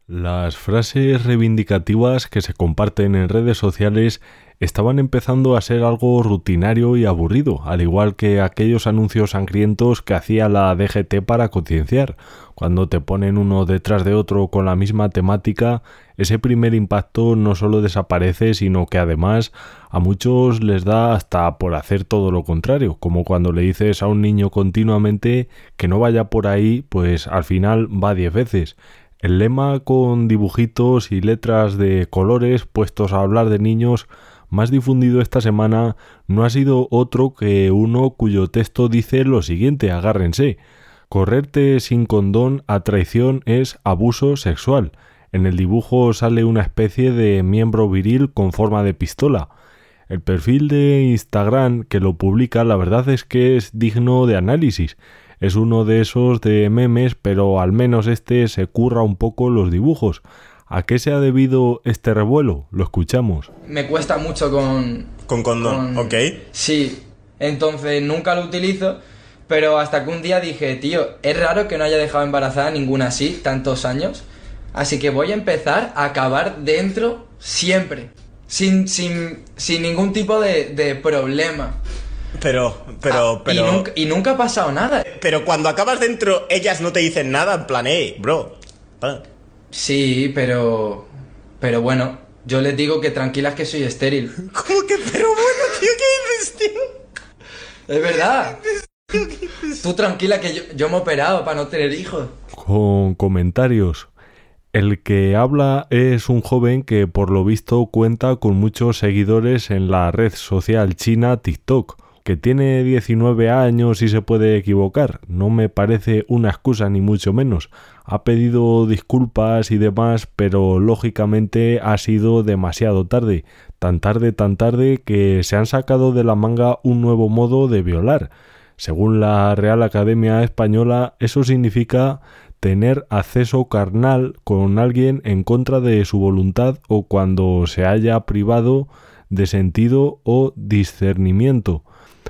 Las frases reivindicativas que se comparten en redes sociales estaban empezando a ser algo rutinario y aburrido, al igual que aquellos anuncios sangrientos que hacía la DGT para concienciar. Cuando te ponen uno detrás de otro con la misma temática, ese primer impacto no solo desaparece, sino que además a muchos les da hasta por hacer todo lo contrario, como cuando le dices a un niño continuamente que no vaya por ahí, pues al final va 10 veces. El lema con dibujitos y letras de colores puestos a hablar de niños más difundido esta semana no ha sido otro que uno cuyo texto dice lo siguiente, agárrense: correrte sin condón a traición es abuso sexual. En el dibujo sale una especie de miembro viril con forma de pistola. El perfil de Instagram que lo publica, la verdad es que es digno de análisis. Es uno de esos de memes, pero al menos este se curra un poco los dibujos. ¿A qué se ha debido este revuelo? Lo escuchamos. Me cuesta mucho con condón, ¿ok? Sí, entonces nunca lo utilizo, pero hasta que un día dije, tío, es raro que no haya dejado embarazada ninguna así tantos años, así que voy a empezar a acabar dentro siempre, sin ningún tipo de problema. Pero... Y nunca ha pasado nada. Pero cuando acabas dentro, ellas no te dicen nada, en plan, bro. Sí, pero bueno, yo les digo que tranquilas que soy estéril. ¿Cómo que? Pero bueno, tío, ¿qué dices, tío? Es verdad. Tú tranquila que yo me he operado para no tener hijos. Con comentarios. El que habla es un joven que por lo visto cuenta con muchos seguidores en la red social china TikTok, que tiene 19 años y se puede equivocar. No me parece una excusa ni mucho menos. Ha pedido disculpas y demás, pero lógicamente ha sido demasiado tarde. Tan tarde que se han sacado de la manga un nuevo modo de violar. Según la Real Academia Española, eso significa tener acceso carnal con alguien en contra de su voluntad o cuando se haya privado de sentido o discernimiento.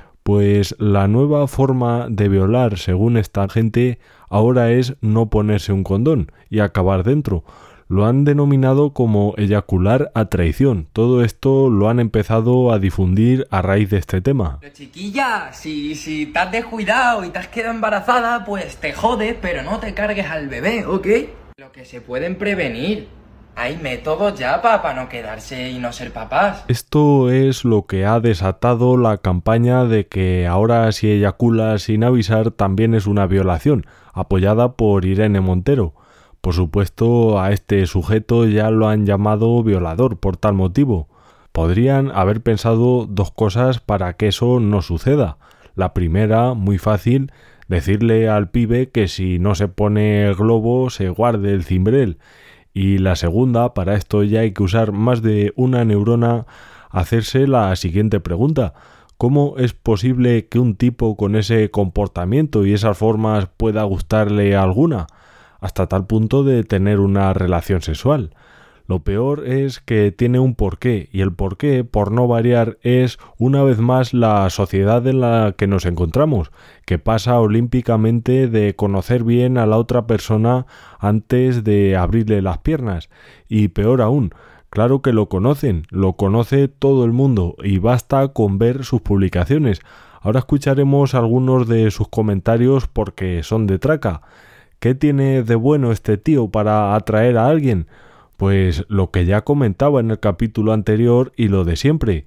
Pues la nueva forma de violar, según esta gente, ahora es no ponerse un condón y acabar dentro. Lo han denominado como eyacular a traición. Todo esto lo han empezado a difundir a raíz de este tema. Pero chiquilla, si te has descuidado y te has quedado embarazada, pues te jodes, pero no te cargues al bebé, ¿ok? Lo que se pueden prevenir. Hay métodos ya para no quedarse y no ser papás. Esto es lo que ha desatado la campaña de que ahora si eyaculas sin avisar también es una violación, apoyada por Irene Montero. Por supuesto, a este sujeto ya lo han llamado violador por tal motivo. Podrían haber pensado dos cosas para que eso no suceda. La primera, muy fácil, decirle al pibe que si no se pone el globo se guarde el cimbrel. Y la segunda, para esto ya hay que usar más de una neurona, hacerse la siguiente pregunta: ¿cómo es posible que un tipo con ese comportamiento y esas formas pueda gustarle a alguna? Hasta tal punto de tener una relación sexual. Lo peor es que tiene un porqué, y el porqué, por no variar, es una vez más la sociedad en la que nos encontramos, que pasa olímpicamente de conocer bien a la otra persona antes de abrirle las piernas. Y peor aún, claro que lo conocen, lo conoce todo el mundo, y basta con ver sus publicaciones. Ahora escucharemos algunos de sus comentarios porque son de traca. ¿Qué tiene de bueno este tío para atraer a alguien? Pues lo que ya comentaba en el capítulo anterior y lo de siempre.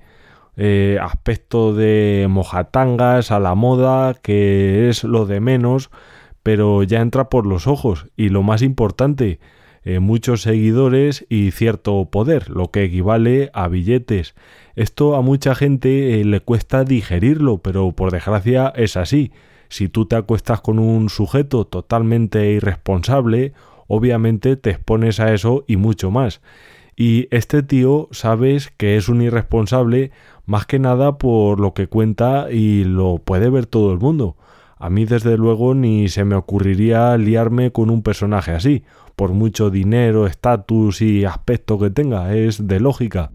Aspecto de mojatangas a la moda, que es lo de menos, pero ya entra por los ojos. Y lo más importante, muchos seguidores y cierto poder, lo que equivale a billetes. Esto a mucha gente le cuesta digerirlo, pero por desgracia es así. Si tú te acuestas con un sujeto totalmente irresponsable, obviamente te expones a eso y mucho más. Y este tío sabes que es un irresponsable más que nada por lo que cuenta y lo puede ver todo el mundo. A mí desde luego ni se me ocurriría liarme con un personaje así, por mucho dinero, estatus y aspecto que tenga, es de lógica.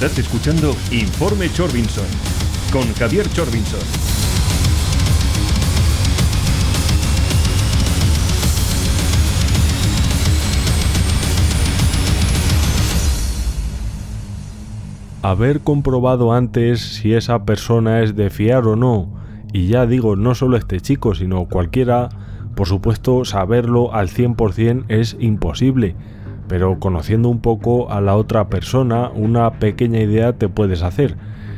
Estás escuchando Informe Chorbinson con Javier Chorbinson. Haber comprobado antes si esa persona es de fiar o no, y ya digo, no solo este chico, sino cualquiera, por supuesto, saberlo al 100% es imposible, pero conociendo un poco a la otra persona, una pequeña idea te puedes hacer.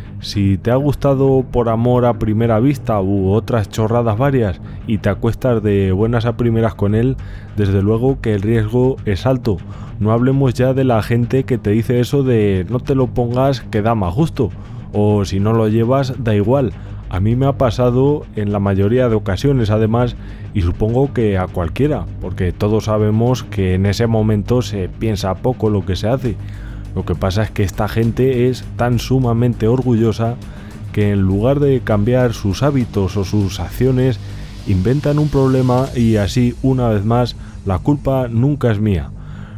Si te ha gustado por amor a primera vista u otras chorradas varias y te acuestas de buenas a primeras con él, desde luego que el riesgo es alto. No hablemos ya de la gente que te dice eso de no te lo pongas que da más gusto, o si no lo llevas da igual. A mí me ha pasado en la mayoría de ocasiones además, y supongo que a cualquiera, porque todos sabemos que en ese momento se piensa poco lo que se hace. Lo que pasa es que esta gente es tan sumamente orgullosa que en lugar de cambiar sus hábitos o sus acciones, inventan un problema y así, una vez más, la culpa nunca es mía.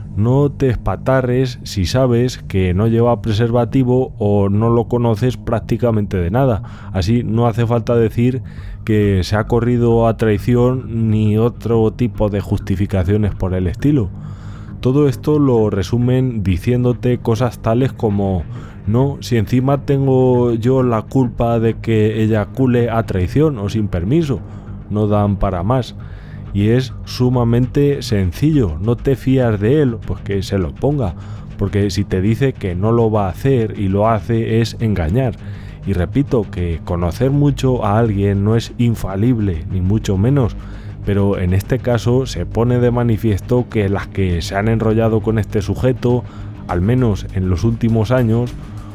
No te espatarres si sabes que no lleva preservativo o no lo conoces prácticamente de nada. Así no hace falta decir que se ha corrido a traición ni otro tipo de justificaciones por el estilo. Todo esto lo resumen diciéndote cosas tales como: no, si encima tengo yo la culpa de que eyacule a traición o sin permiso, no dan para más. Y es sumamente sencillo, no te fías de él, pues que se lo ponga, porque si te dice que no lo va a hacer y lo hace es engañar. Y repito que conocer mucho a alguien no es infalible, ni mucho menos, pero en este caso se pone de manifiesto que las que se han enrollado con este sujeto, al menos en los últimos años,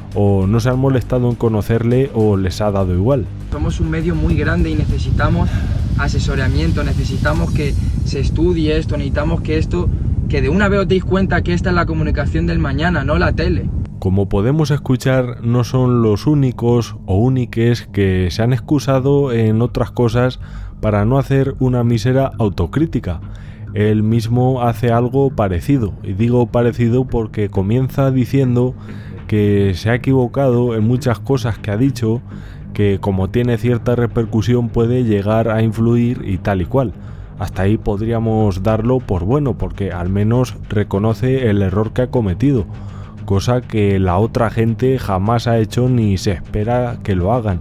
o no se han molestado en conocerle o les ha dado igual. Somos un medio muy grande y necesitamos asesoramiento, necesitamos que se estudie esto, necesitamos que de una vez os deis cuenta que esta es la comunicación del mañana, no la tele. Como podemos escuchar, no son los únicos o úniques que se han excusado en otras cosas para no hacer una mísera autocrítica. Él mismo hace algo parecido, y digo parecido porque comienza diciendo que se ha equivocado en muchas cosas que ha dicho, que como tiene cierta repercusión puede llegar a influir y tal y cual. Hasta ahí podríamos darlo por bueno, porque al menos reconoce el error que ha cometido, cosa que la otra gente jamás ha hecho ni se espera que lo hagan.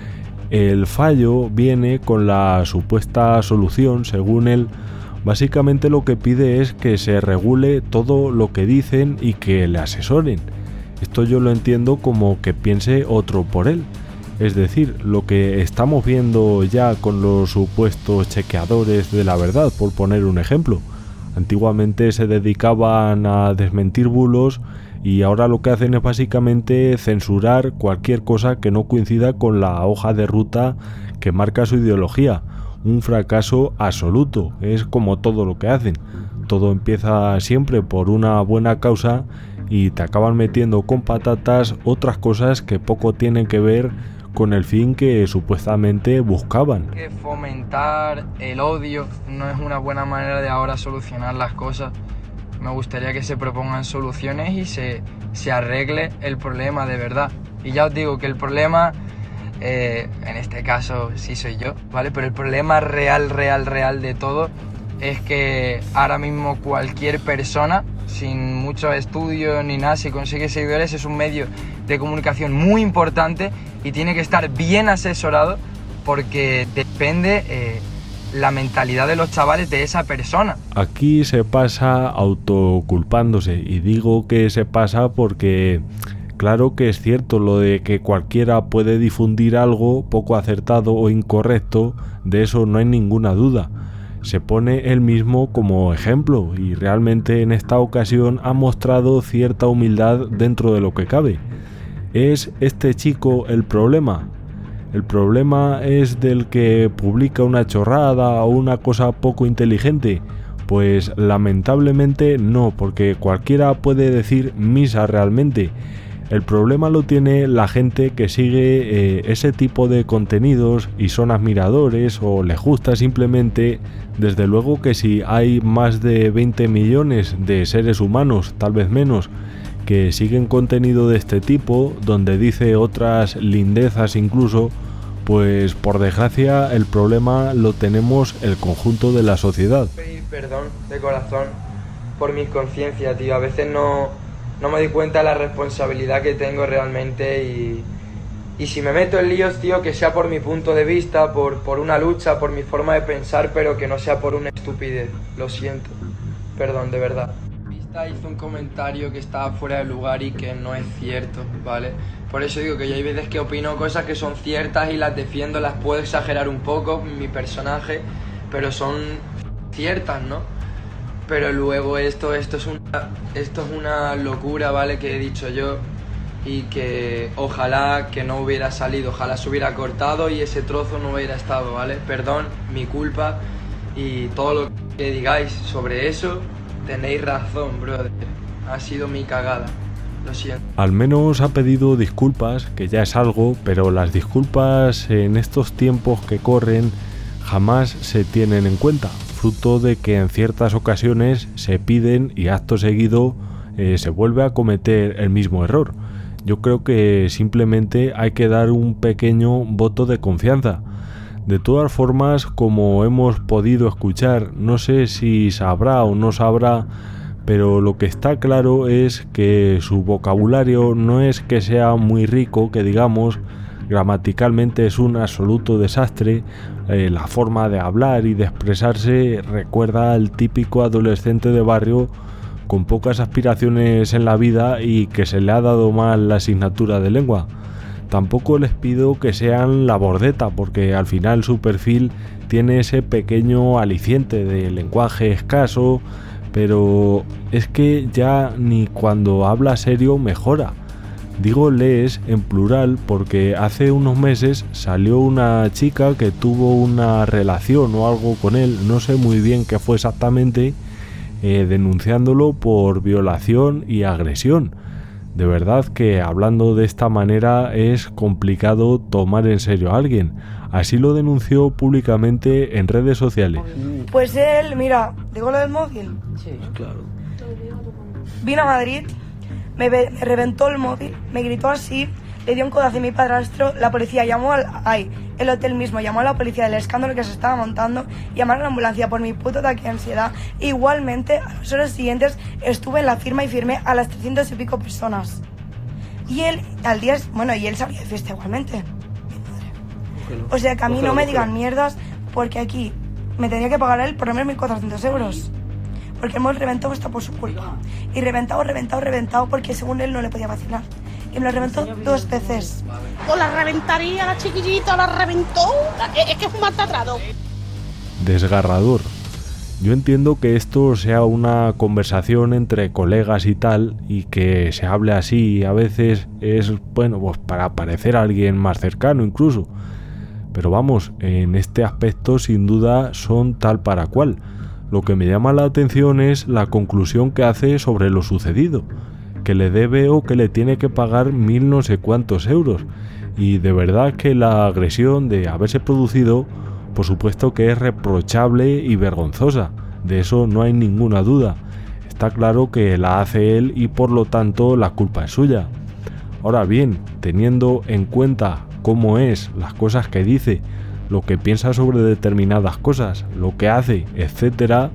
El fallo viene con la supuesta solución, según él. Básicamente lo que pide es que se regule todo lo que dicen y que le asesoren. Esto yo lo entiendo como que piense otro por él. Es decir, lo que estamos viendo ya con los supuestos chequeadores de la verdad, por poner un ejemplo. Antiguamente se dedicaban a desmentir bulos y ahora lo que hacen es básicamente censurar cualquier cosa que no coincida con la hoja de ruta que marca su ideología. Un fracaso absoluto, es como todo lo que hacen. Todo empieza siempre por una buena causa y te acaban metiendo con patatas otras cosas que poco tienen que ver con el fin que supuestamente buscaban. Que fomentar el odio no es una buena manera de ahora solucionar las cosas. Me gustaría que se propongan soluciones y se arregle el problema de verdad. Y ya os digo que el problema, en este caso sí soy yo, ¿vale? Pero el problema real de todo es que ahora mismo cualquier persona, sin muchos estudios ni nada, si consigue seguidores, es un medio de comunicación muy importante y tiene que estar bien asesorado porque depende la mentalidad de los chavales de esa persona. Aquí se pasa autoculpándose, y digo que se pasa porque claro que es cierto lo de que cualquiera puede difundir algo poco acertado o incorrecto, de eso no hay ninguna duda. Se pone él mismo como ejemplo y realmente en esta ocasión ha mostrado cierta humildad dentro de lo que cabe. ¿Es este chico el problema? ¿El problema es del que publica una chorrada o una cosa poco inteligente? Pues lamentablemente no, porque cualquiera puede decir misa realmente. El problema lo tiene la gente que sigue ese tipo de contenidos y son admiradores o les gusta simplemente. Desde luego que si hay más de 20 millones de seres humanos, tal vez menos, que siguen contenido de este tipo, donde dice otras lindezas incluso, pues por desgracia el problema lo tenemos el conjunto de la sociedad. Pedir perdón de corazón por mi conciencia, tío. A veces no me doy cuenta de la responsabilidad que tengo realmente y si me meto en líos, tío, que sea por mi punto de vista, por una lucha, por mi forma de pensar, pero que no sea por una estupidez. Lo siento. Perdón, de verdad. Hizo un comentario que estaba fuera de lugar y que no es cierto, ¿vale? Por eso digo que yo hay veces que opino cosas que son ciertas y las defiendo, las puedo exagerar un poco, mi personaje, pero son ciertas, ¿no? Pero luego esto es una locura, ¿vale? Que he dicho yo y que ojalá que no hubiera salido, ojalá se hubiera cortado y ese trozo no hubiera estado, ¿vale? Perdón, mi culpa y todo lo que digáis sobre eso. Tenéis razón, brother. Ha sido mi cagada. Lo siento. Al menos ha pedido disculpas, que ya es algo, pero las disculpas en estos tiempos que corren jamás se tienen en cuenta, fruto de que en ciertas ocasiones se piden y acto seguido se vuelve a cometer el mismo error. Yo creo que simplemente hay que dar un pequeño voto de confianza. De todas formas, como hemos podido escuchar, no sé si sabrá o no sabrá, pero lo que está claro es que su vocabulario no es que sea muy rico, que digamos, gramaticalmente es un absoluto desastre. La forma de hablar y de expresarse recuerda al típico adolescente de barrio con pocas aspiraciones en la vida y que se le ha dado mal la asignatura de lengua. Tampoco les pido que sean la bordeta, porque al final su perfil tiene ese pequeño aliciente de lenguaje escaso, pero es que ya ni cuando habla serio mejora. Digo les en plural porque hace unos meses salió una chica que tuvo una relación o algo con él, no sé muy bien qué fue exactamente, denunciándolo por violación y agresión. De verdad que hablando de esta manera es complicado tomar en serio a alguien. Así lo denunció públicamente en redes sociales. Pues él, mira, ¿digo lo del móvil? Sí, claro. Vino a Madrid, me reventó el móvil, me gritó así, le dio un codazo a mi padrastro, la policía llamó el hotel mismo llamó a la policía del escándalo que se estaba montando, llamaron a la ambulancia por mi puto ataque de ansiedad. Igualmente, a las horas siguientes estuve en la firma y firmé a las 300 y pico personas. Y él, y él salía de fiesta igualmente. O sea que a mí no me digan mierdas, porque aquí me tendría que pagar él por lo menos 1.400 euros. Porque hemos reventado esto por su culpa. Y reventado, porque según él no le podía vacilar. Y me lo reventó 2 veces. O la reventaría la chiquillita, la reventó. Es que es un maltratado. Desgarrador. Yo entiendo que esto sea una conversación entre colegas y tal, y que se hable así a veces es, bueno, pues para parecer a alguien más cercano incluso. Pero vamos, en este aspecto sin duda son tal para cual. Lo que me llama la atención es la conclusión que hace sobre lo sucedido, que le debe o que le tiene que pagar 1.000 no sé cuántos euros. Y de verdad que la agresión de haberse producido, por supuesto que es reprochable y vergonzosa, de eso no hay ninguna duda. Está claro que la hace él y por lo tanto la culpa es suya. Ahora bien, teniendo en cuenta cómo es, las cosas que dice, lo que piensa sobre determinadas cosas, lo que hace, etcétera,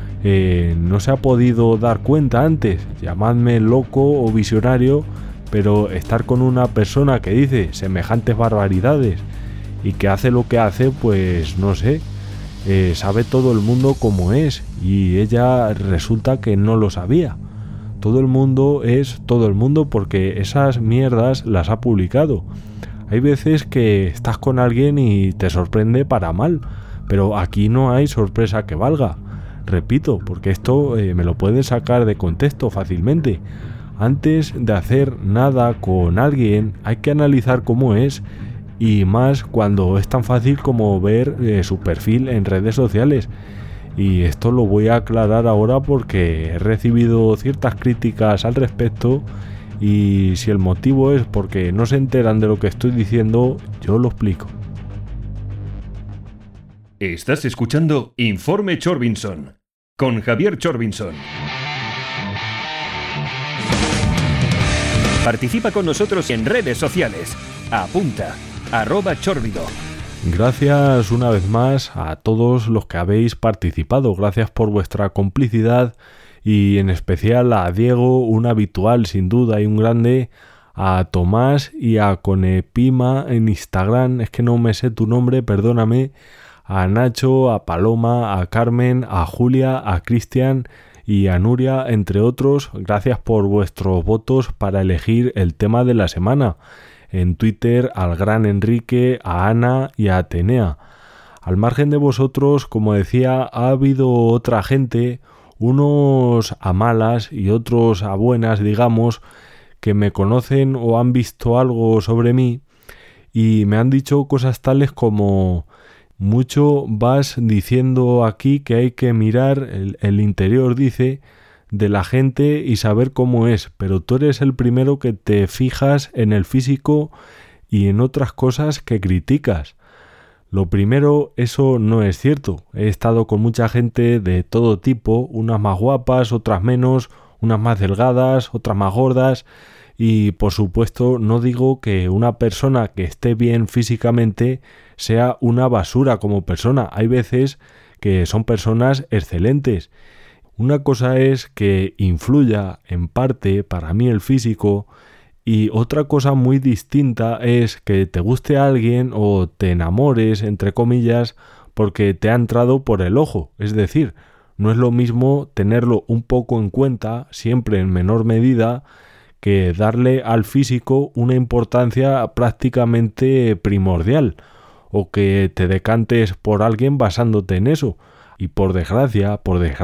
no se ha podido dar cuenta antes. Llamadme loco o visionario, pero estar con una persona que dice semejantes barbaridades y que hace lo que hace, pues no sé, sabe todo el mundo cómo es, y ella resulta que no lo sabía. Todo el mundo es todo el mundo porque esas mierdas las ha publicado. Hay veces que estás con alguien y te sorprende para mal, pero aquí no hay sorpresa que valga. Repito, porque esto me lo pueden sacar de contexto fácilmente. Antes de hacer nada con alguien hay que analizar cómo es, y más cuando es tan fácil como ver su perfil en redes sociales. Y esto lo voy a aclarar ahora porque he recibido ciertas críticas al respecto, y si el motivo es porque no se enteran de lo que estoy diciendo, yo lo explico. Estás escuchando Informe Chorbinson con Javier Chorbinson. Participa con nosotros en redes sociales. Apunta, @Chórbido. Gracias una vez más a todos los que habéis participado. Gracias por vuestra complicidad y en especial a Diego, un habitual sin duda y un grande, a Tomás y a Conepima en Instagram, es que no me sé tu nombre, perdóname, a Nacho, a Paloma, a Carmen, a Julia, a Cristian y a Nuria, entre otros. Gracias por vuestros votos para elegir el tema de la semana. En Twitter al gran Enrique, a Ana y a Atenea. Al margen de vosotros, como decía, ha habido otra gente, unos a malas y otros a buenas, digamos, que me conocen o han visto algo sobre mí y me han dicho cosas tales como: mucho vas diciendo aquí que hay que mirar el interior, dice, de la gente y saber cómo es, pero tú eres el primero que te fijas en el físico y en otras cosas que criticas. Lo primero, eso no es cierto. He estado con mucha gente de todo tipo, unas más guapas, otras menos, unas más delgadas, otras más gordas, y por supuesto no digo que una persona que esté bien físicamente sea una basura como persona. Hay veces que son personas excelentes. Una cosa es que influya en parte para mí el físico y otra cosa muy distinta es que te guste a alguien o te enamores, entre comillas, porque te ha entrado por el ojo. Es decir, no es lo mismo tenerlo un poco en cuenta, siempre en menor medida, que darle al físico una importancia prácticamente primordial, o que te decantes por alguien basándote en eso. Y por desgracia,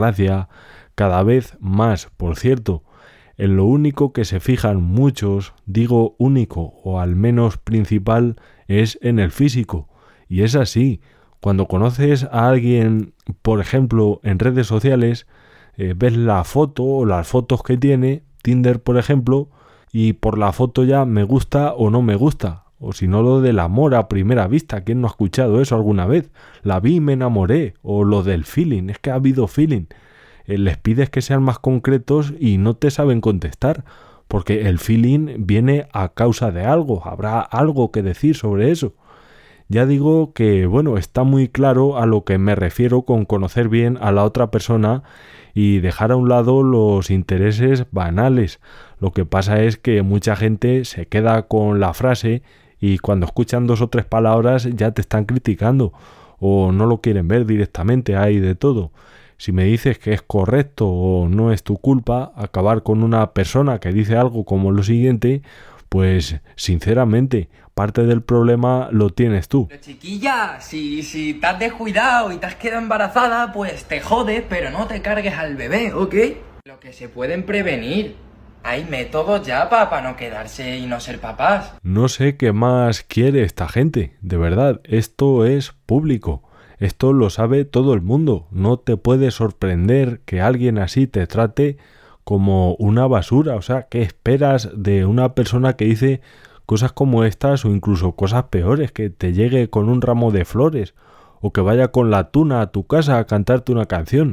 cada vez más, por cierto, en lo único que se fijan muchos, digo único o al menos principal, es en el físico. Y es así. Cuando conoces a alguien, por ejemplo, en redes sociales, ves la foto o las fotos que tiene, Tinder por ejemplo, y por la foto ya me gusta o no me gusta. O si no, lo del amor a primera vista. ¿Quién no ha escuchado eso alguna vez? La vi y me enamoré. O lo del feeling. Es que ha habido feeling. Les pides que sean más concretos y no te saben contestar. Porque el feeling viene a causa de algo. Habrá algo que decir sobre eso. Ya digo que, bueno, está muy claro a lo que me refiero con conocer bien a la otra persona y dejar a un lado los intereses banales. Lo que pasa es que mucha gente se queda con la frase y cuando escuchan 2 o 3 palabras ya te están criticando o no lo quieren ver directamente, hay de todo. Si me dices que es correcto o no es tu culpa acabar con una persona que dice algo como lo siguiente, pues sinceramente parte del problema lo tienes tú. Pero chiquilla, si te has descuidado y te has quedado embarazada, pues te jodes, pero no te cargues al bebé, ¿ok? Lo que se pueden prevenir. Hay métodos ya para no quedarse y no ser papás. No sé qué más quiere esta gente, de verdad, esto es público. Esto lo sabe todo el mundo. No te puede sorprender que alguien así te trate como una basura. O sea, ¿qué esperas de una persona que dice cosas como estas o incluso cosas peores? Que te llegue con un ramo de flores o que vaya con la tuna a tu casa a cantarte una canción.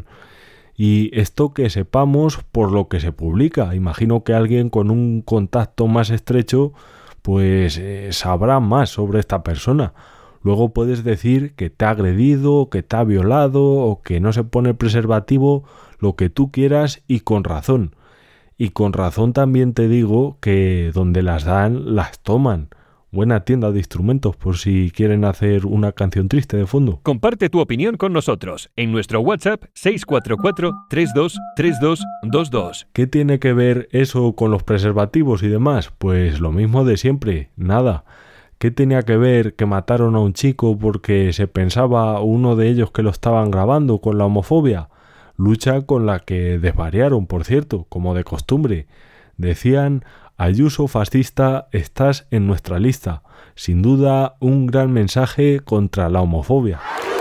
Y esto que sepamos por lo que se publica. Imagino que alguien con un contacto más estrecho pues sabrá más sobre esta persona. Luego puedes decir que te ha agredido, que te ha violado o que no se pone preservativo, lo que tú quieras y con razón. Y con razón también te digo que donde las dan, las toman. Buena tienda de instrumentos por si quieren hacer una canción triste de fondo. Comparte tu opinión con nosotros en nuestro WhatsApp 644-323222. ¿Qué tiene que ver eso con los preservativos y demás? Pues lo mismo de siempre, nada. ¿Qué tenía que ver que mataron a un chico porque se pensaba uno de ellos que lo estaban grabando con la homofobia? Lucha con la que desvariaron, por cierto, como de costumbre. Decían: Ayuso fascista, estás en nuestra lista. Sin duda, un gran mensaje contra la homofobia.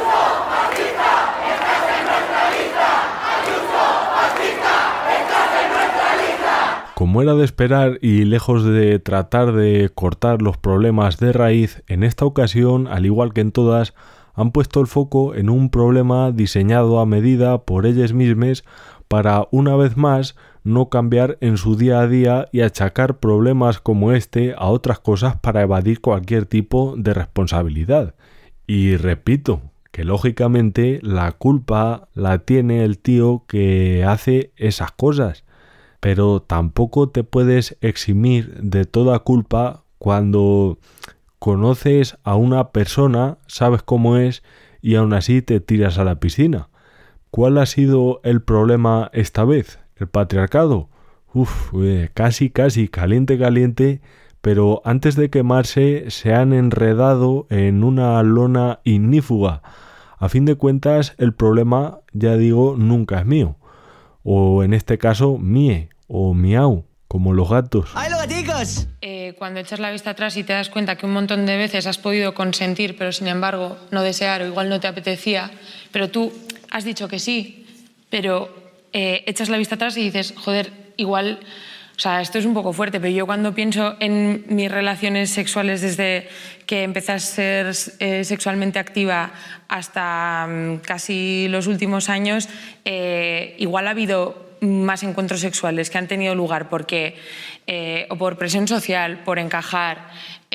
Como era de esperar y lejos de tratar de cortar los problemas de raíz, en esta ocasión, al igual que en todas, han puesto el foco en un problema diseñado a medida por ellas mismas para, una vez más, no cambiar en su día a día y achacar problemas como este a otras cosas para evadir cualquier tipo de responsabilidad. Y repito, que lógicamente la culpa la tiene el tío que hace esas cosas, pero tampoco te puedes eximir de toda culpa cuando conoces a una persona, sabes cómo es y aún así te tiras a la piscina. ¿Cuál ha sido el problema esta vez? ¿El patriarcado? Casi, caliente, pero antes de quemarse se han enredado en una lona ignífuga. A fin de cuentas, el problema, ya digo, nunca es mío. O en este caso, mie o miau, como los gatos. ¡Ay, los gaticos! Cuando echas la vista atrás y te das cuenta que un montón de veces has podido consentir, pero sin embargo no desear o igual no te apetecía, pero tú has dicho que sí, pero echas la vista atrás y dices, joder, igual, o sea, esto es un poco fuerte, pero yo cuando pienso en mis relaciones sexuales desde que empecé a ser sexualmente activa hasta casi los últimos años, igual ha habido más encuentros sexuales que han tenido lugar porque o por presión social, por encajar,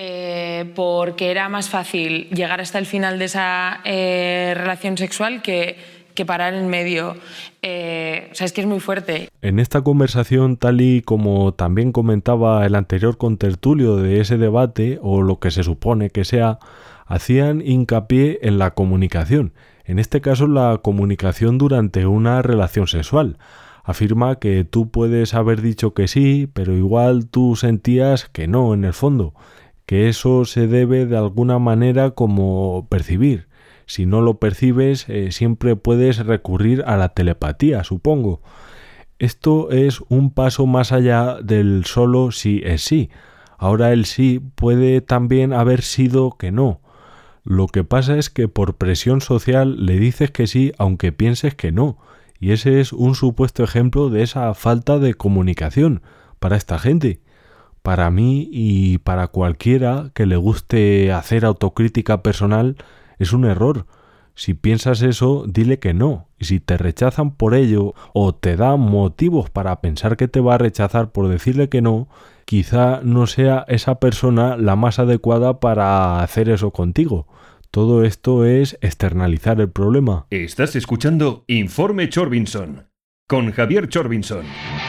porque era más fácil llegar hasta el final de esa relación sexual que parar en medio. O sea, es que es muy fuerte. En esta conversación, tal y como también comentaba el anterior contertulio de ese debate, o lo que se supone que sea, hacían hincapié en la comunicación. En este caso, la comunicación durante una relación sexual. Afirma que tú puedes haber dicho que sí, pero igual tú sentías que no en el fondo, que eso se debe de alguna manera como percibir. Si no lo percibes, siempre puedes recurrir a la telepatía, supongo. Esto es un paso más allá del solo sí es sí. Ahora el sí puede también haber sido que no. Lo que pasa es que por presión social le dices que sí aunque pienses que no. Y ese es un supuesto ejemplo de esa falta de comunicación para esta gente. Para mí y para cualquiera que le guste hacer autocrítica personal es un error. Si piensas eso, dile que no. Y si te rechazan por ello o te dan motivos para pensar que te va a rechazar por decirle que no, quizá no sea esa persona la más adecuada para hacer eso contigo. Todo esto es externalizar el problema. Estás escuchando Informe Chorbinson con Javier Chorbinson.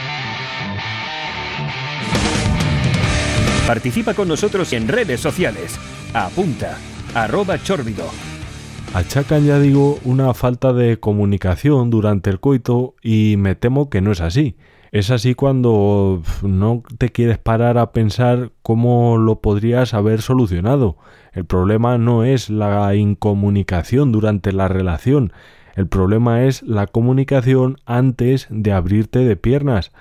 Participa con nosotros en redes sociales. Apunta, @Chórbido. Achacan, ya digo, una falta de comunicación durante el coito y me temo que no es así. Es así cuando no te quieres parar a pensar cómo lo podrías haber solucionado. El problema no es la incomunicación durante la relación. El problema es la comunicación antes de abrirte de piernas.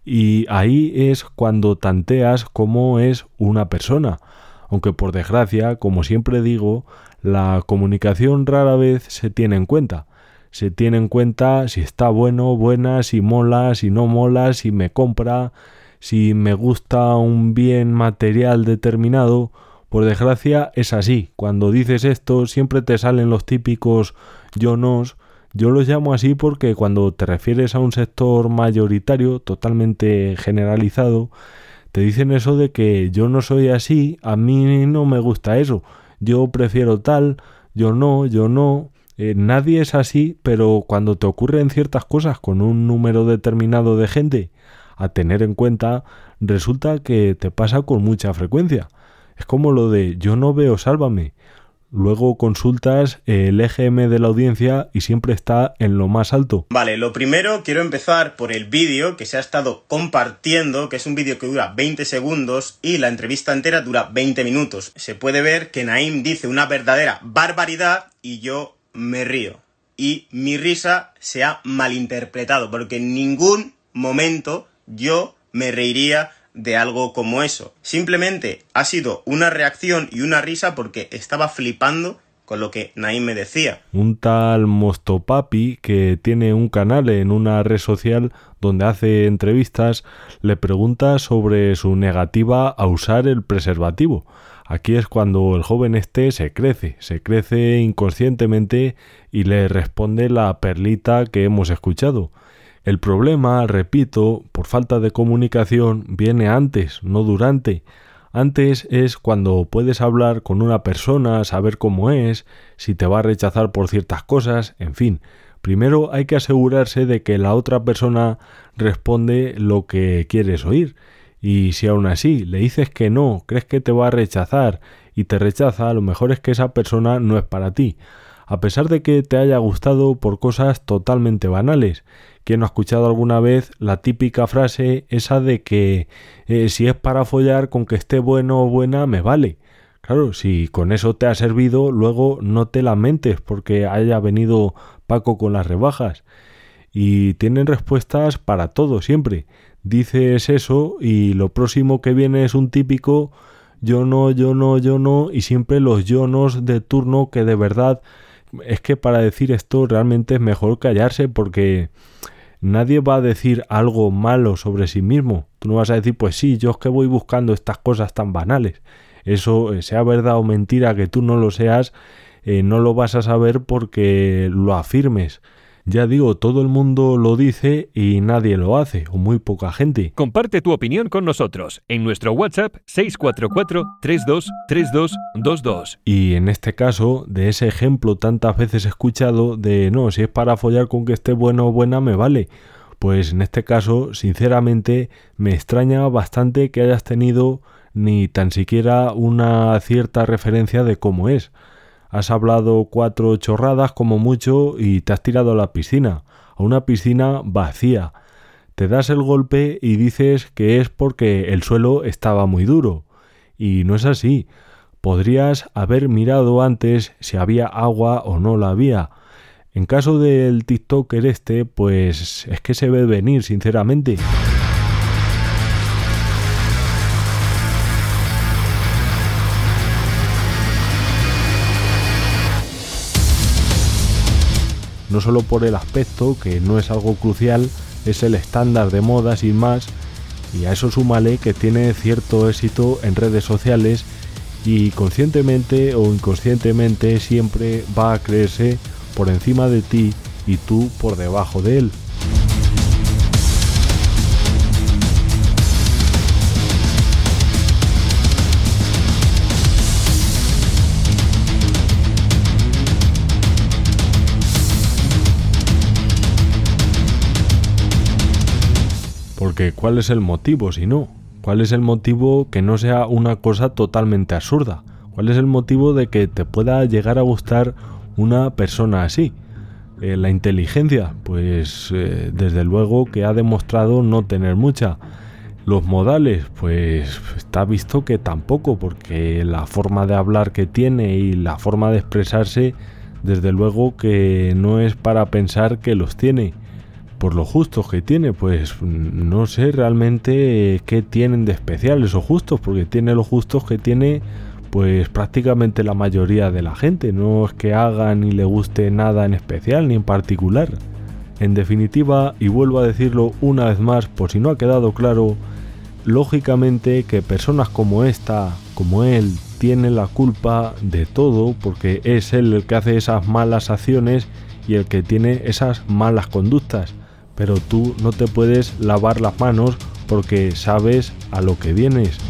Y ahí es cuando tanteas cómo es una persona. Aunque por desgracia, como siempre digo, la comunicación rara vez se tiene en cuenta. Se tiene en cuenta si está bueno, buena, si mola, si no mola, si me compra, si me gusta un bien material determinado. Por desgracia es así. Cuando dices esto siempre te salen los típicos yo nos. Yo los llamo así porque cuando te refieres a un sector mayoritario, totalmente generalizado, te dicen eso de que yo no soy así, a mí no me gusta eso, yo prefiero tal, yo no. Nadie es así, pero cuando te ocurren ciertas cosas con un número determinado de gente a tener en cuenta, resulta que te pasa con mucha frecuencia. Es como lo de yo no veo Sálvame. Luego consultas el EGM de la audiencia y siempre está en lo más alto. Vale, lo primero quiero empezar por el vídeo que se ha estado compartiendo, que es un vídeo que dura 20 segundos y la entrevista entera dura 20 minutos. Se puede ver que Naim dice una verdadera barbaridad y yo me río. Y mi risa se ha malinterpretado porque en ningún momento yo me reiría de algo como eso. Simplemente ha sido una reacción y una risa porque estaba flipando con lo que Naim me decía. Un tal Mostopapi, que tiene un canal en una red social donde hace entrevistas, le pregunta sobre su negativa a usar el preservativo. Aquí es cuando el joven este se crece inconscientemente y le responde la perlita que hemos escuchado. El problema, repito, por falta de comunicación, viene antes, no durante. Antes es cuando puedes hablar con una persona, saber cómo es, si te va a rechazar por ciertas cosas, en fin. Primero hay que asegurarse de que la otra persona responde lo que quieres oír. Y si aún así le dices que no, crees que te va a rechazar y te rechaza, lo mejor es que esa persona no es para ti. A pesar de que te haya gustado por cosas totalmente banales. ¿Quién no ha escuchado alguna vez la típica frase esa de que si es para follar, con que esté bueno o buena me vale? Claro, si con eso te ha servido, luego no te lamentes porque haya venido Paco con las rebajas. Y tienen respuestas para todo siempre. Dices eso y lo próximo que viene es un típico yo no, y siempre los yo nos de turno, que de verdad es que para decir esto realmente es mejor callarse, porque nadie va a decir algo malo sobre sí mismo. Tú no vas a decir, pues sí, yo es que voy buscando estas cosas tan banales. Eso, sea verdad o mentira que tú no lo seas, no lo vas a saber porque lo afirmes. Ya digo, todo el mundo lo dice y nadie lo hace, o muy poca gente. Comparte tu opinión con nosotros en nuestro WhatsApp 644-323222. Y en este caso, de ese ejemplo tantas veces escuchado de no, si es para follar, con que esté bueno o buena me vale. Pues en este caso, sinceramente, me extraña bastante que hayas tenido ni tan siquiera una cierta referencia de cómo es. Has hablado 4 chorradas como mucho y te has tirado a la piscina, a una piscina vacía. Te das el golpe y dices que es porque el suelo estaba muy duro. Y no es así. Podrías haber mirado antes si había agua o no la había. En caso del TikToker pues es que se ve venir, sinceramente. No solo por el aspecto, que no es algo crucial, es el estándar de moda sin más, y a eso súmale que tiene cierto éxito en redes sociales y conscientemente o inconscientemente siempre va a creerse por encima de ti y tú por debajo de él. Porque ¿cuál es el motivo si no? ¿Cuál es el motivo que no sea una cosa totalmente absurda? ¿Cuál es el motivo de que te pueda llegar a gustar una persona así? La inteligencia, pues desde luego que ha demostrado no tener mucha. Los modales, pues está visto que tampoco, porque la forma de hablar que tiene y la forma de expresarse, desde luego que no es para pensar que los tiene. Por lo justos que tiene, pues no sé realmente qué tienen de especiales o justos, porque tiene los justos que tiene pues prácticamente la mayoría de la gente. No es que haga ni le guste nada en especial ni en particular. En definitiva, y vuelvo a decirlo una vez más por si no ha quedado claro, lógicamente que personas como esta, como él, tienen la culpa de todo, porque es él el que hace esas malas acciones y el que tiene esas malas conductas. Pero tú no te puedes lavar las manos porque sabes a lo que vienes.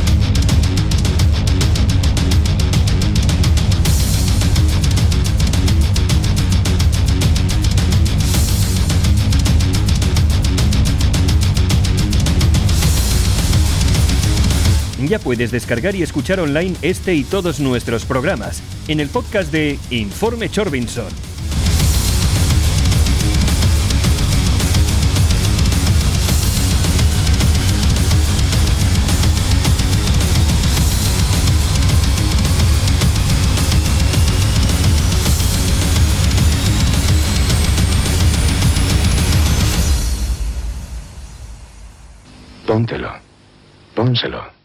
Ya puedes descargar y escuchar online este y todos nuestros programas en el podcast de Informe Chorbinson. Póntelo. Pónselo.